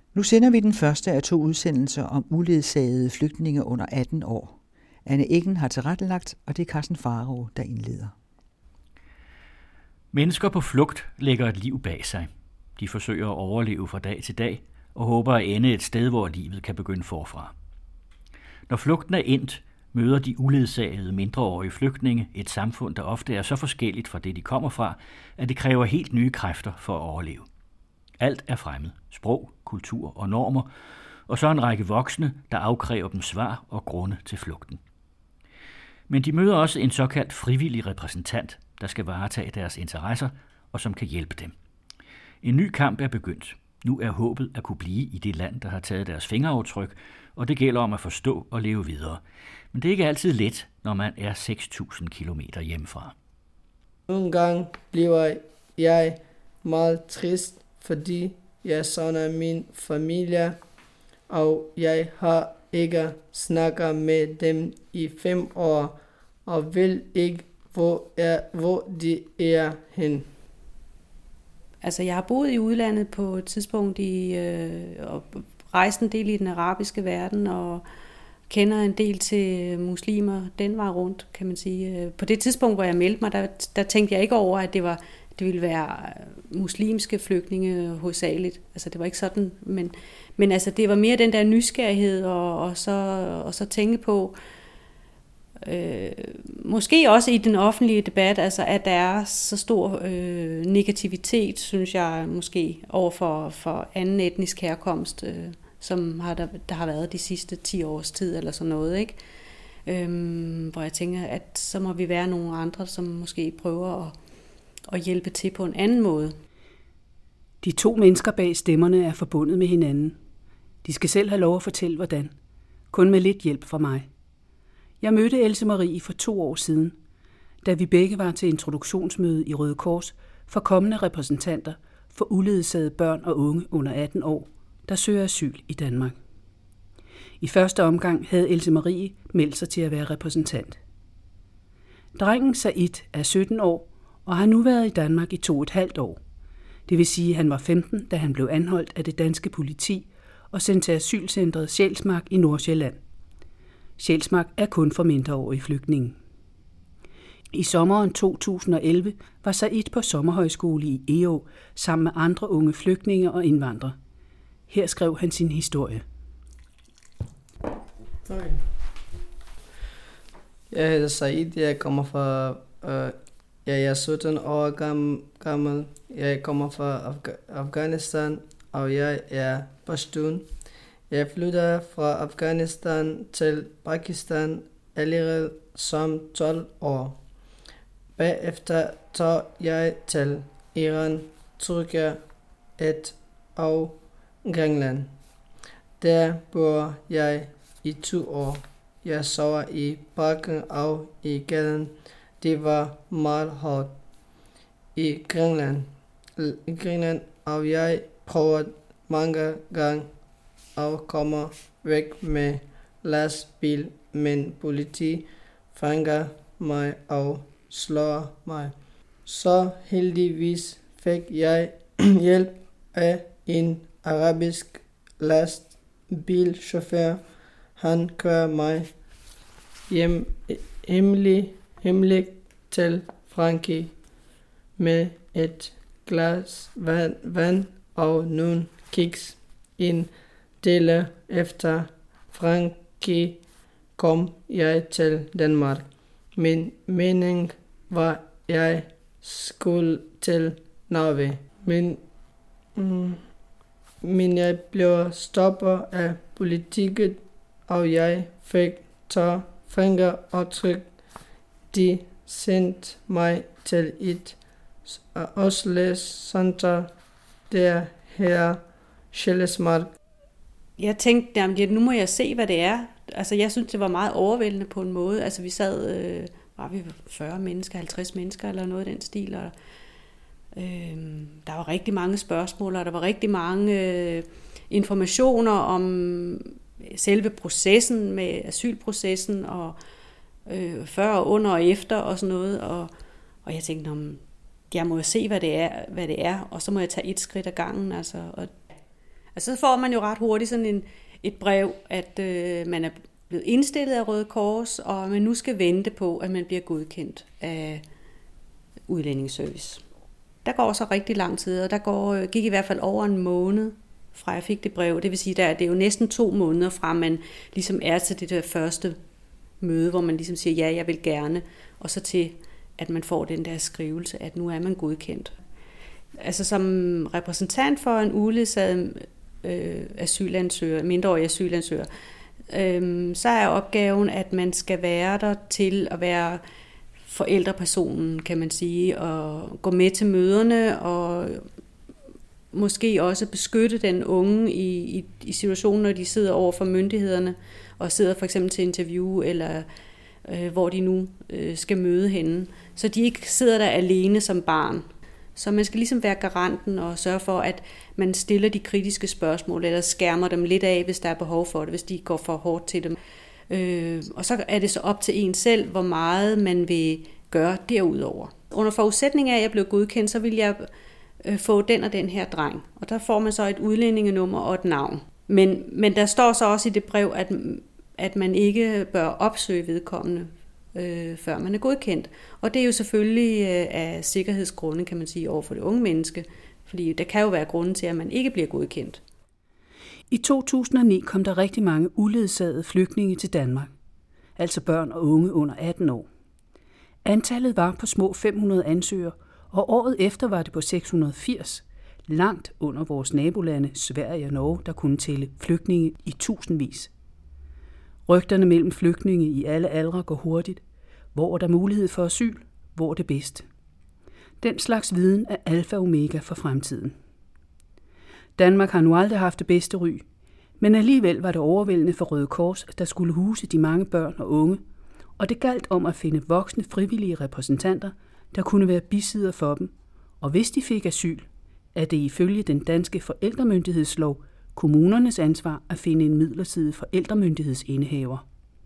Nu sender vi den første af 2 udsendelser om uledsagede flygtninge under 18 år. Anne Eggen har tilrettelagt, og det er Carsten Faro, der indleder. Mennesker på flugt lægger et liv bag sig. De forsøger at overleve fra dag til dag og håber at ende et sted, hvor livet kan begynde forfra. Når flugten er endt, møder de uledsagede mindreårige flygtninge et samfund, der ofte er så forskelligt fra det, de kommer fra, at det kræver helt nye kræfter for at overleve. Alt er fremmed. Sprog, kultur og normer, og så en række voksne, der afkræver dem svar og grunde til flugten. Men de møder også en såkaldt frivillig repræsentant, der skal varetage deres interesser og som kan hjælpe dem. En ny kamp er begyndt. Nu er håbet at kunne blive i det land, der har taget deres fingeraftryk, og det gælder om at forstå og leve videre. Men det er ikke altid let, når man er 6.000 kilometer hjemmefra. Nogle gange bliver jeg meget trist, fordi jeg savner min familie, og jeg har ikke snakket med dem i 5 år, og vil ikke, hvor de er hen. Altså, jeg har boet i udlandet på et tidspunkt og rejst en del i den arabiske verden, og kender en del til muslimer den vej rundt, kan man sige. På det tidspunkt, hvor jeg meldte mig, der tænkte jeg ikke over, at det ville være muslimske flygtninge hovedsageligt. Altså, det var ikke sådan, men altså, det var mere den der nysgerrighed, og så tænke på, måske også i den offentlige debat, altså at der er så stor negativitet, synes jeg måske, over for anden etnisk herkomst, som der har været de sidste 10 års tid, eller sådan noget, ikke? Hvor jeg tænker, at så må vi være nogle andre, som måske prøver at hjælpe til på en anden måde. De 2 mennesker bag stemmerne er forbundet med hinanden. De skal selv have lov at fortælle, hvordan. Kun med lidt hjælp fra mig. Jeg mødte Else Marie for 2 år siden, da vi begge var til introduktionsmøde i Røde Kors for kommende repræsentanter for uledsagede børn og unge under 18 år, der søger asyl i Danmark. I første omgang havde Else Marie meldt sig til at være repræsentant. Drengen Said er 17 år og har nu været i Danmark i 2,5 år. Det vil sige, at han var 15, da han blev anholdt af det danske politi og sendt til asylcentret Sjælsmark i Nordsjælland. Sjælsmark er kun for mindreårige flygtninge. I sommeren 2011 var Said på sommerhøjskole i EO sammen med andre unge flygtninge og indvandrere. Her skrev han sin historie. Jeg hedder Said, jeg kommer fra... Jeg er 17 år gammel. Jeg kommer fra Afghanistan, og jeg er pashtun. Jeg flyttede fra Afghanistan til Pakistan allerede som 12 år. Bagefter tog jeg til Iran, Tyrkiet og Grækenland. Der bor jeg i 2 år. Jeg sover i parken og i gaden. Det var meget hårdt i Grækenland, og jeg prøvede mange gange og kommer væk med lastbil, men politi fanger mig og slår mig. Så heldigvis fik jeg hjælp af en arabisk lastbilchauffør. Han kører mig hemmeligt til Frankrig med et glas vand og nogle kiks. En del efter Frankrig kom jeg til Danmark. Min mening var, at jeg skulle til Norge. Men jeg blev stoppet af politiet, og jeg fik 2 fingeraftryk. De sendte mig til et Oslo-center, der her Sjælsmark. Jeg tænkte, at nu må jeg se, hvad det er. Altså, jeg synes, det var meget overvældende på en måde. Altså, vi sad, var vi 40 mennesker, 50 mennesker eller noget i den stil, og der var rigtig mange spørgsmål, og der var rigtig mange informationer om selve processen med asylprocessen, og før og under og efter og sådan noget. Og jeg tænkte, jeg må jo se, hvad det er, og så må jeg tage et skridt ad gangen. Altså, Altså så får man jo ret hurtigt sådan et brev, at man er blevet indstillet af Røde Kors, og man nu skal vente på, at man bliver godkendt af Udlændingsservice. Der går så rigtig lang tid, og der gik i hvert fald over en måned, fra jeg fik det brev. Det vil sige, at det er jo næsten 2 måneder fra, man ligesom er til det der første møde, hvor man ligesom siger, ja, jeg vil gerne, og så til, at man får den der skrivelse, at nu er man godkendt. Altså som repræsentant for en uledsaget asylansøger, mindreårig asylansøger, så er opgaven, at man skal være der til at være forældrepersonen, kan man sige, og gå med til møderne, og måske også beskytte den unge i situationen, når de sidder over for myndighederne, og sidder for eksempel til interview, eller hvor de nu skal møde henne. Så de ikke sidder der alene som barn. Så man skal ligesom være garanten og sørge for, at man stiller de kritiske spørgsmål, eller skærmer dem lidt af, hvis der er behov for det, hvis de går for hårdt til dem. Og så er det så op til en selv, hvor meget man vil gøre derudover. Under forudsætning af, at jeg blev godkendt, så vil jeg få den og den her dreng. Og der får man så et udlændingenummer og et navn. Men der står så også i det brev, at man ikke bør opsøge vedkommende, før man er godkendt. Og det er jo selvfølgelig af sikkerhedsgrunde, kan man sige, over for det unge menneske. Fordi der kan jo være grunde til, at man ikke bliver godkendt. I 2009 kom der rigtig mange uledsagede flygtninge til Danmark. Altså børn og unge under 18 år. Antallet var på små 500 ansøgere, og året efter var det på 680. Langt under vores nabolande, Sverige og Norge, der kunne tælle flygtninge i tusindvis. Rygterne mellem flygtninge i alle aldre går hurtigt. Hvor er der mulighed for asyl? Hvor er det bedst? Den slags viden er alfa og omega for fremtiden. Danmark har nu aldrig haft det bedste ry, men alligevel var det overvældende for Røde Kors, der skulle huse de mange børn og unge, og det galt om at finde voksne frivillige repræsentanter, der kunne være bisidder for dem, og hvis de fik asyl, er det ifølge den danske forældremyndighedslov kommunernes ansvar at finde en midlertidig forældremyndighedsindehaver.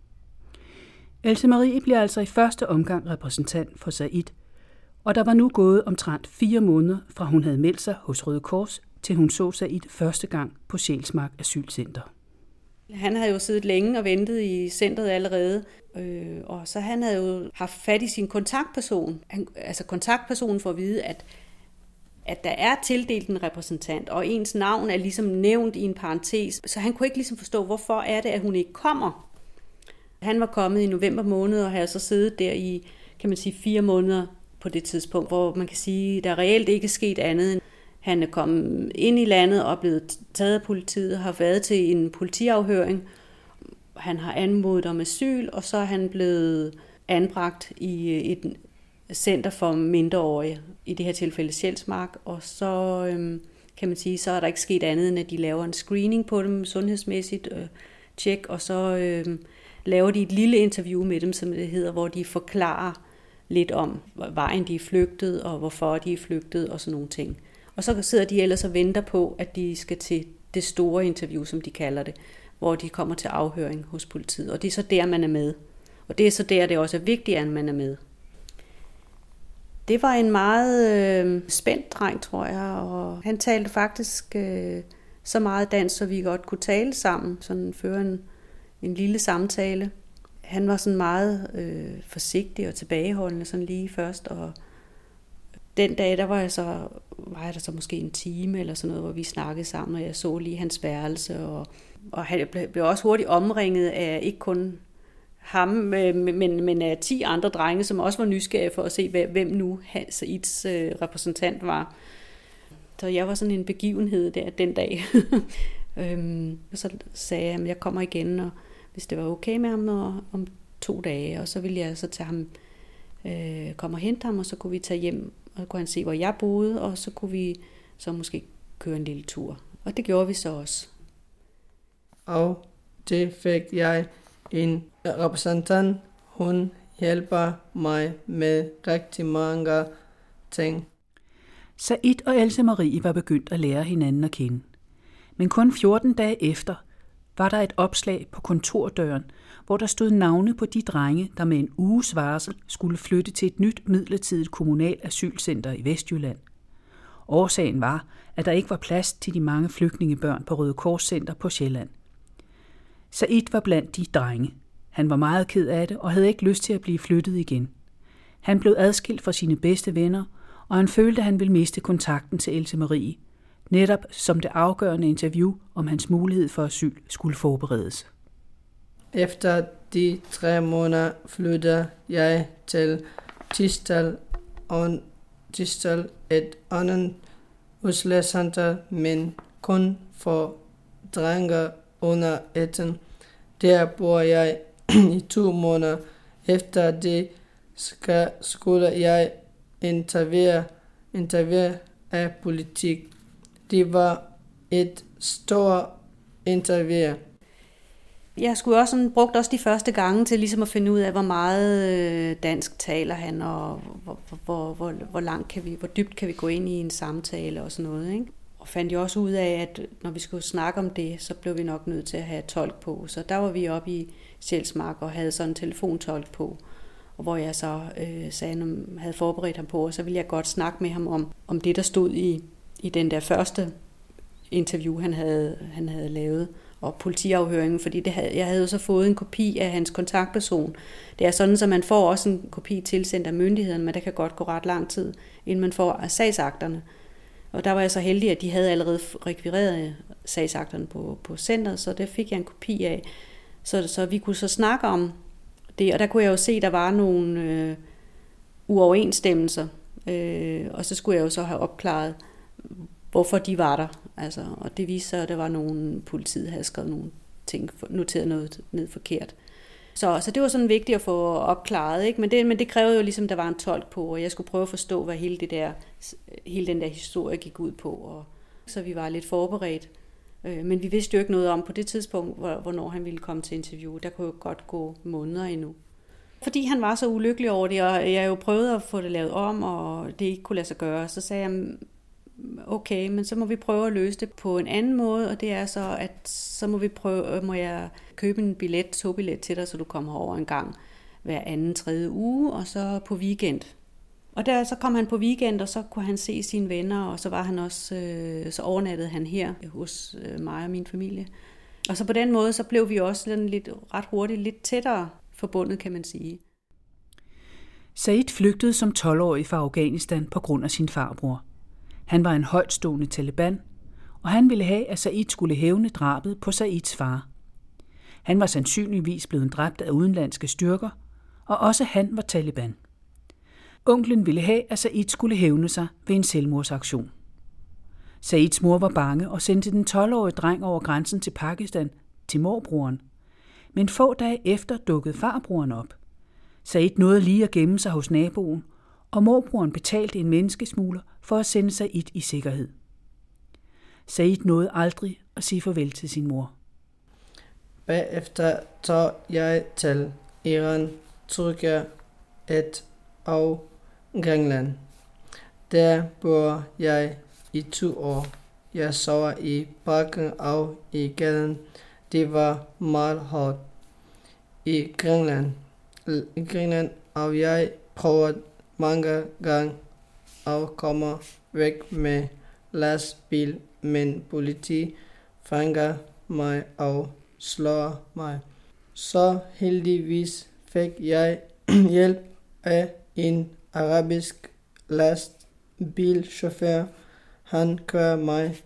Else Marie bliver altså i første omgang repræsentant for Said, og der var nu gået omtrent 4 måneder, fra hun havde meldt sig hos Røde Kors, til hun så Said første gang på Sjælsmark Asylcenter. Han havde jo siddet længe og ventet i centret allerede, og så han havde jo haft fat i sin kontaktperson. Altså kontaktpersonen får at vide, at der er tildelt en repræsentant, og ens navn er ligesom nævnt i en parentes. Så han kunne ikke ligesom forstå, hvorfor er det, at hun ikke kommer. Han var kommet i november måned, og havde så siddet der i, kan man sige, 4 måneder på det tidspunkt, hvor man kan sige, der reelt ikke er sket andet end han er kommet ind i landet og blevet taget af politiet, har været til en politiafhøring. Han har anmodet om asyl, og så er han blevet anbragt i et center for mindreårige, i det her tilfælde Sjælsmark. Og så kan man sige, så er der ikke sket andet, end at de laver en screening på dem sundhedsmæssigt, tjek, og så laver de et lille interview med dem, som det hedder, hvor de forklarer lidt om vejen, de er flygtet, og hvorfor de er flygtet, og sådan nogle ting. Og så sidder de ellers og venter på, at de skal til det store interview, som de kalder det, hvor de kommer til afhøring hos politiet. Og det er så der, man er med. Og det er så der, det også er vigtigt, at man er med. Det var en meget spændt dreng, tror jeg, og han talte faktisk så meget dansk, så vi godt kunne tale sammen, sådan føre en lille samtale. Han var sådan meget forsigtig og tilbageholdende sådan lige først, og den dag, der var jeg der så måske en time eller sådan noget, hvor vi snakkede sammen, og jeg så lige hans værelse, og han blev også hurtigt omringet af ikke kun ham, men af 10 andre drenge, som også var nysgerrige for at se, hvem nu Saids repræsentant var. Så jeg var sådan en begivenhed der den dag. Og så sagde jeg, at jeg kommer igen, og hvis det var okay med ham om 2 dage, og så ville jeg så tage ham, komme og hente ham, og så kunne vi tage hjem, og så kunne han se, hvor jeg boede, og så kunne vi så måske køre en lille tur. Og det gjorde vi så også. Og det fik jeg en repræsentant. Hun hjælper mig med rigtig mange ting. Said og Else Marie var begyndt at lære hinanden at kende. Men kun 14 dage efter var der et opslag på kontordøren, hvor der stod navne på de drenge, der med en uges varsel skulle flytte til et nyt midlertidigt kommunalt asylcenter i Vestjylland. Årsagen var, at der ikke var plads til de mange flygtningebørn på Røde Kors Center på Sjælland. Said var blandt de drenge. Han var meget ked af det og havde ikke lyst til at blive flyttet igen. Han blev adskilt fra sine bedste venner, og han følte, at han ville miste kontakten til Else Marie, netop som det afgørende interview om hans mulighed for asyl skulle forberedes. Efter de 3 måneder flyttede jeg til Tistal, et andet udslagscenter, men kun for drenge under 18. Der bor jeg i 2 måneder. Efter det skulle jeg interviewe af politik. Det var et stort interview. Jeg skulle også brugt også de første gange til ligesom at finde ud af, hvor meget dansk taler han, og hvor dybt kan vi gå ind i en samtale og sådan noget, ikke? Og fandt jo også ud af, at når vi skulle snakke om det, så blev vi nok nødt til at have tolk på. Så der var vi oppe i Sjælsmark og havde sådan en telefontolk på, og hvor jeg så havde forberedt ham på, og så ville jeg godt snakke med ham om det, der stod i den der første interview, han havde lavet, og politiafhøringen, fordi jeg havde jo så fået en kopi af hans kontaktperson. Det er sådan, at man får også en kopi tilsendt af myndighederne, men der kan godt gå ret lang tid, inden man får af sagsakterne. Og der var jeg så heldig, at de havde allerede rekvireret sagsakterne på centret, så det fik jeg en kopi af. Så vi kunne så snakke om det, og der kunne jeg jo se, at der var nogle uoverensstemmelser, og så skulle jeg jo så have opklaret, hvorfor de var der. Altså, og det viste sig, at der var nogen, politiet havde skrevet nogle ting, noteret noget ned forkert. Så det var sådan vigtigt at få opklaret, ikke? Men det krævede jo ligesom, at der var en tolk på, og jeg skulle prøve at forstå, hvad hele den der historie gik ud på. Og så vi var lidt forberedt. Men vi vidste jo ikke noget om på det tidspunkt, hvornår han ville komme til interview. Der kunne jo godt gå måneder endnu. Fordi han var så ulykkelig over det, og jeg jo prøvede at få det lavet om, og det ikke kunne lade sig gøre, så sagde jeg, okay, men så må vi prøve at løse det på en anden måde, og det er så, at så må jeg købe en togbillet til dig, så du kommer over en gang hver 2.-3. uge, og så på weekend. Og så kom han på weekend, og så kunne han se sine venner, og så var han også, så overnattede han her hos mig og min familie. Og så på den måde, så blev vi også ret hurtigt lidt tættere forbundet, kan man sige. Said flygtede som 12-årig fra Afghanistan på grund af sin farbror. Han var en højtstående Taliban, og han ville have, at Said skulle hævne drabet på Saids far. Han var sandsynligvis blevet dræbt af udenlandske styrker, og også han var Taliban. Onklen ville have, at Said skulle hævne sig ved en selvmordsaktion. Saids mor var bange og sendte den 12-årige dreng over grænsen til Pakistan, til morbroren. Men få dage efter dukkede farbroren op. Said nåede lige at gemme sig hos naboen, og morbroren betalte en menneskesmugler for at sende Said i sikkerhed. Said nåede aldrig at sige farvel til sin mor. Bagefter tog jeg til Iran, Tyrkiet og Grækenland. Der bor jeg i 2 år. Jeg sover i parken og i gaden. Det var meget hårdt i Grækenland, og jeg prøvede mange gange og kommer væk med lastbil, men politi fanger mig og slår mig. Så heldigvis fik jeg hjælp af en arabisk lastbilchauffør. Han kører mig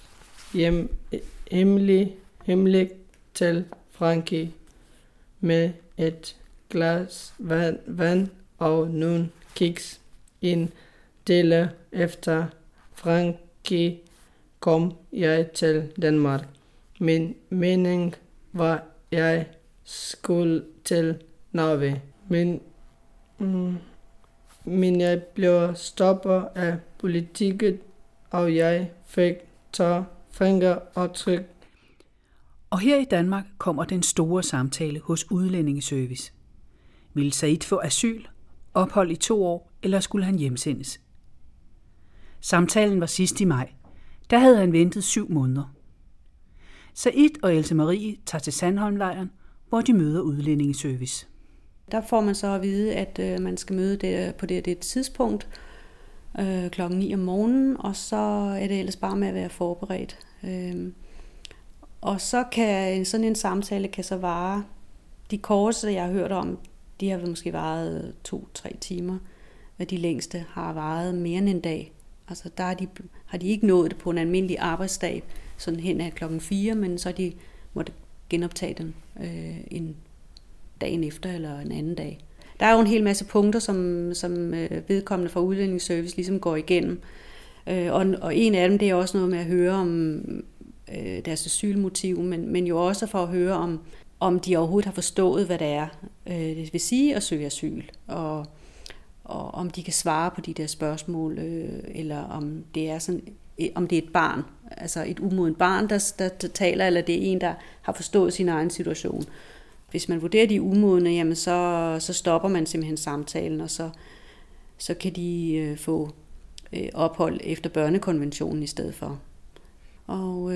hemmeligt til Frankrig med et glas vand og nogle kiks. En del efter Frankrig kom jeg til Danmark. Min mening var, jeg skulle til Norge. Men jeg blev stoppet af politiet, og jeg fik fingeraftryk. Og her i Danmark kommer den store samtale hos Udlændingeservice. Ville Said få asyl, ophold i 2 år, eller skulle han hjemsendes? Samtalen var sidst i maj. Der havde han ventet 7 måneder. Said og Else Marie tager til Sandholmlejren, hvor de møder Udlændingeservice. Der får man så at vide, at man skal møde det på det tidspunkt. klokken 9 om morgenen, og så er det ellers bare med at være forberedt. Og så kan sådan en samtale kan så vare. De korteste, jeg har hørt om, de har måske varet 2-3 timer, og de længste har varet mere end en dag. Altså der har de ikke nået det på en almindelig arbejdsdag, sådan hen ad klokken 4, men så de måtte genoptage den en dagen efter eller en anden dag. Der er jo en hel masse punkter, som vedkommende fra Udlændingsservice ligesom går igennem. Og en af dem, det er også noget med at høre om deres asylmotiv, men jo også for at høre om de overhovedet har forstået, hvad det er, det vil sige at søge asyl, og om de kan svare på de der spørgsmål, eller om det er sådan, om det er et barn, altså et umodent barn, der taler, eller det er en, der har forstået sin egen situation. Hvis man vurderer de umodne, jamen så stopper man simpelthen samtalen, og så kan de få ophold efter børnekonventionen i stedet for. Og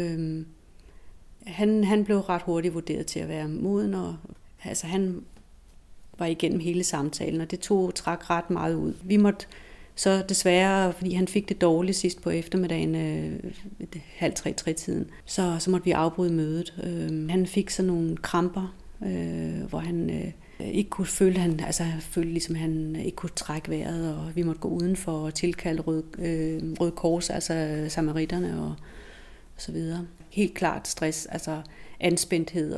han blev ret hurtigt vurderet til at være moden, og altså han var igennem hele samtalen, og det trak ret meget ud. Vi måtte så desværre, fordi han fik det dårligt sidst på eftermiddagen, 2:30-3-tiden, så måtte vi afbryde mødet. Han fik sådan nogle kramper, hvor han ikke kunne føle, han følte ligesom han ikke kunne trække vejret, og vi måtte gå udenfor og tilkalde Røde Kors, altså samaritterne og så videre. Helt klart stress, altså anspændthed,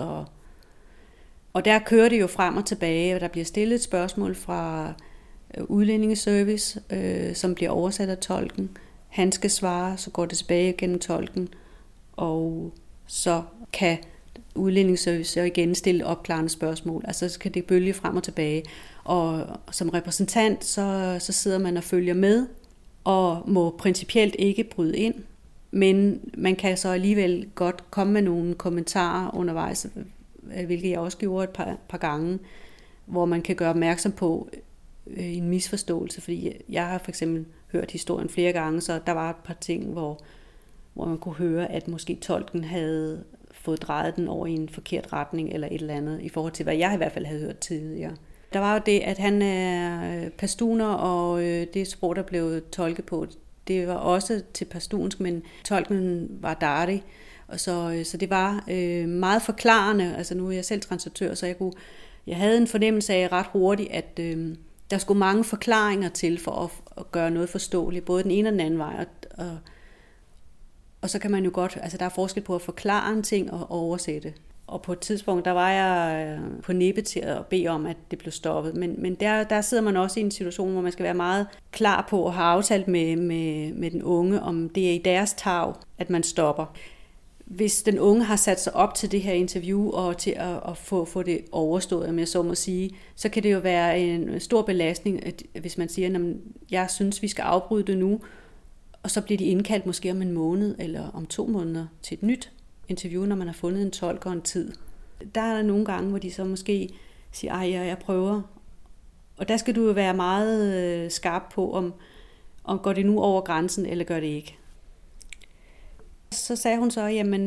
og der kører det jo frem og tilbage, og der bliver stillet et spørgsmål fra Udlændingeservice, som bliver oversat af tolken. Han skal svare, så går det tilbage gennem tolken, og så kan Udlændingsservice igen stille opklarende spørgsmål. Altså så kan det bølge frem og tilbage. Og som repræsentant, så sidder man og følger med, og må principielt ikke bryde ind. Men man kan så alligevel godt komme med nogle kommentarer undervejs, hvilket jeg også gjorde et par gange, hvor man kan gøre opmærksom på en misforståelse. Fordi jeg har for eksempel hørt historien flere gange, så der var et par ting, hvor man kunne høre, at måske tolken havde fået drejet den over i en forkert retning eller et eller andet, i forhold til, hvad jeg i hvert fald havde hørt tidligere. Der var jo det, at han er pastuner, og det sprog, der blev tolket på, det var også til pastunsk, men tolken var Dari, og så det var meget forklarende. Altså nu er jeg selv translatør, så jeg havde en fornemmelse af ret hurtigt, at der skulle mange forklaringer til for at gøre noget forståeligt, både den ene og den anden vej, og så kan man jo godt, altså der er forskel på at forklare en ting og oversætte. Og på et tidspunkt, der var jeg på nippet til at bede om, at det blev stoppet. Men der sidder man også i en situation, hvor man skal være meget klar på at have aftalt med den unge, om det er i deres tarv, at man stopper. Hvis den unge har sat sig op til det her interview og til at få det overstået, om jeg så må sige, så kan det jo være en stor belastning, hvis man siger, at jeg synes, vi skal afbryde det nu, og så bliver de indkaldt måske om en måned eller om 2 måneder til et nyt interview, når man har fundet en tolk og en tid. Der er nogle gange, hvor de så måske siger, jeg prøver. Og der skal du jo være meget skarp på, om går det nu over grænsen, eller gør det ikke. Så sagde hun så, jamen,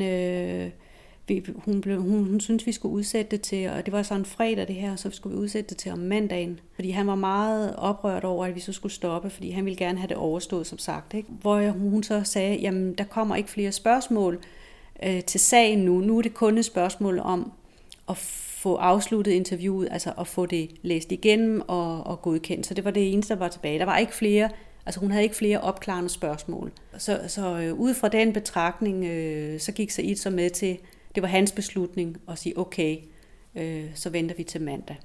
hun syntes, vi skulle udsætte det til, og det var så en fredag det her, så skulle vi udsætte det til om mandagen. Fordi han var meget oprørt over, at vi så skulle stoppe, fordi han ville gerne have det overstået, som sagt. Ikke? Hvor hun så sagde, jamen, der kommer ikke flere spørgsmål til sagen nu. Nu er det kun et spørgsmål om at få afsluttet interviewet, altså at få det læst igennem og godkendt. Så det var det eneste, der var tilbage. Der var ikke flere, altså hun havde ikke flere opklarende spørgsmål. Så ud fra den betragtning, så gik Said så med til, det var hans beslutning at sige, okay, så venter vi til mandag.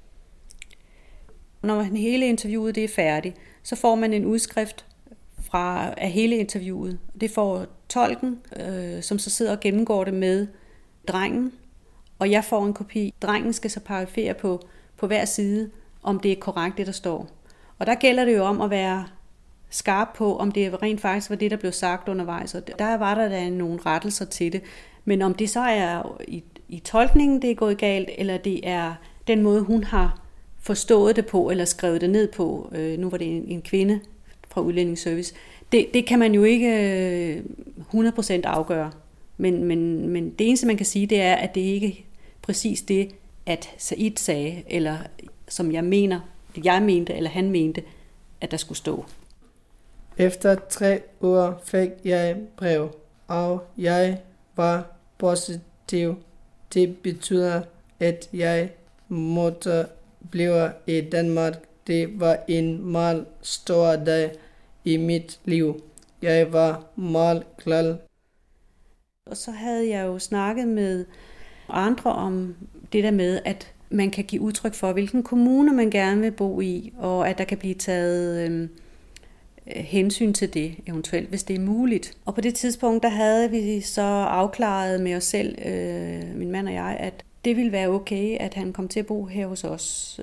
Når hele interviewet det er færdigt, så får man en udskrift af hele interviewet. Det får tolken, som så sidder og gennemgår det med drengen, og jeg får en kopi. Drengen skal så parafere på hver side, om det er korrekt, det der står. Og der gælder det jo om at være skarp på, om det rent faktisk var det, der blev sagt undervejs. Og der var der da nogle rettelser til det. Men om det så er i tolkningen, det er gået galt, eller det er den måde, hun har forstået det på, eller skrevet det ned på, nu var det en kvinde fra Udlændingsservice, det kan man jo ikke 100% afgøre. Men det eneste, man kan sige, det er, at det ikke er præcis det, at Said sagde, eller som jeg mente, eller han mente, at der skulle stå. Efter 3 uger fik jeg brev, og jeg var positiv. Det betyder, at jeg måtte blive i Danmark. Det var en meget stor dag i mit liv. Jeg var meget glad. Og så havde jeg jo snakket med andre om det der med, at man kan give udtryk for, hvilken kommune man gerne vil bo i, og at der kan blive taget hensyn til det, eventuelt, hvis det er muligt. Og på det tidspunkt, der havde vi så afklaret med os selv, min mand og jeg, at det ville være okay, at han kom til at bo her hos os.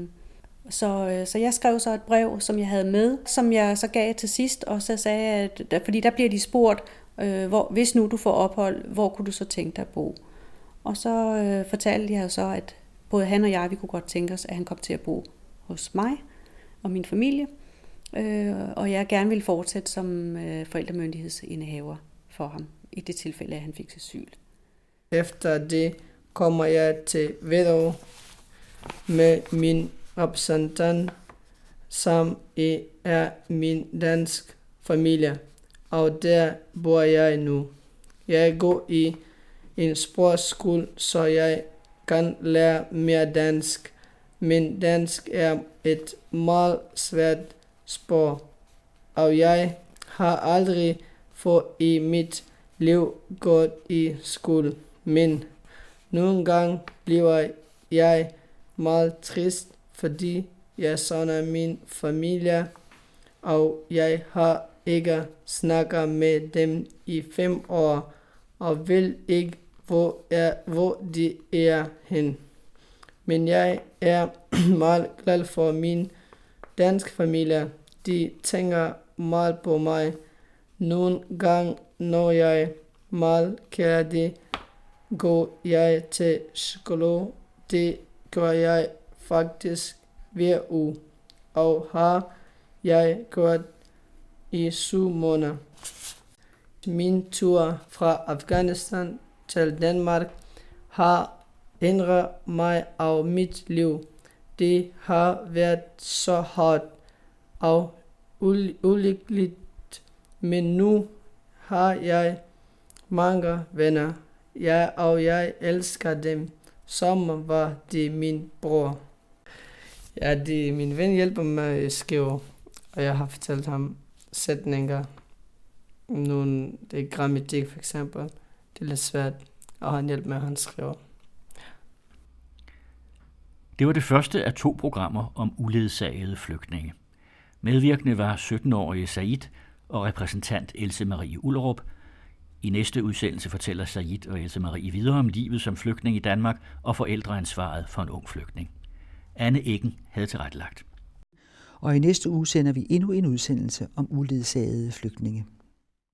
Så jeg skrev så et brev, som jeg havde med, som jeg så gav til sidst, og så sagde at fordi der bliver de spurgt, hvis nu du får ophold, hvor kunne du så tænke dig at bo? Og så fortalte jeg så, at både han og jeg, vi kunne godt tænke os, at han kom til at bo hos mig og min familie, og jeg gerne ville fortsætte som forældremyndighedsindehaver for ham, i det tilfælde, at han fik asyl. Efter det kommer jeg til Hvidovre med min repræsentant, som er min dansk familie, og der bor jeg nu. Jeg går i en sprogskole, så jeg kan lære mere dansk, men dansk er et meget svært sprog, og jeg har aldrig før i mit liv gået i skole, men nogle gange bliver jeg meget trist, fordi jeg savner min familie, og jeg har ikke snakket med dem i 5 år, og vil ikke, hvor de er hen. Men jeg er meget glad for min dansk familie. De tænker meget på mig. Nogle gange, når jeg er meget kærlig, går jeg til psykolog. Det gør jeg faktisk hver uge, og har jeg gjort i 7 måneder. Min tur fra Afghanistan til Danmark har ændret mig og mit liv. Det har været så hårdt og ulykkeligt, men nu har jeg mange venner. Jeg elsker dem, som var de min bror. Ja, min ven hjælper mig at skrive, og jeg har fortalt ham sætninger. Det er grammatik for eksempel. Det er lidt svært, og han hjælper med, at han skriver. Det var det første af 2 programmer om uledsagede flygtninge. Medvirkende var 17-årige Said og repræsentant Else Marie Ullerup. I næste udsendelse fortæller Said og Else Marie videre om livet som flygtning i Danmark og forældreansvaret for en ung flygtning. Anne Eggen havde tilrettelagt. Og i næste uge sender vi endnu en udsendelse om uledsagede flygtninge.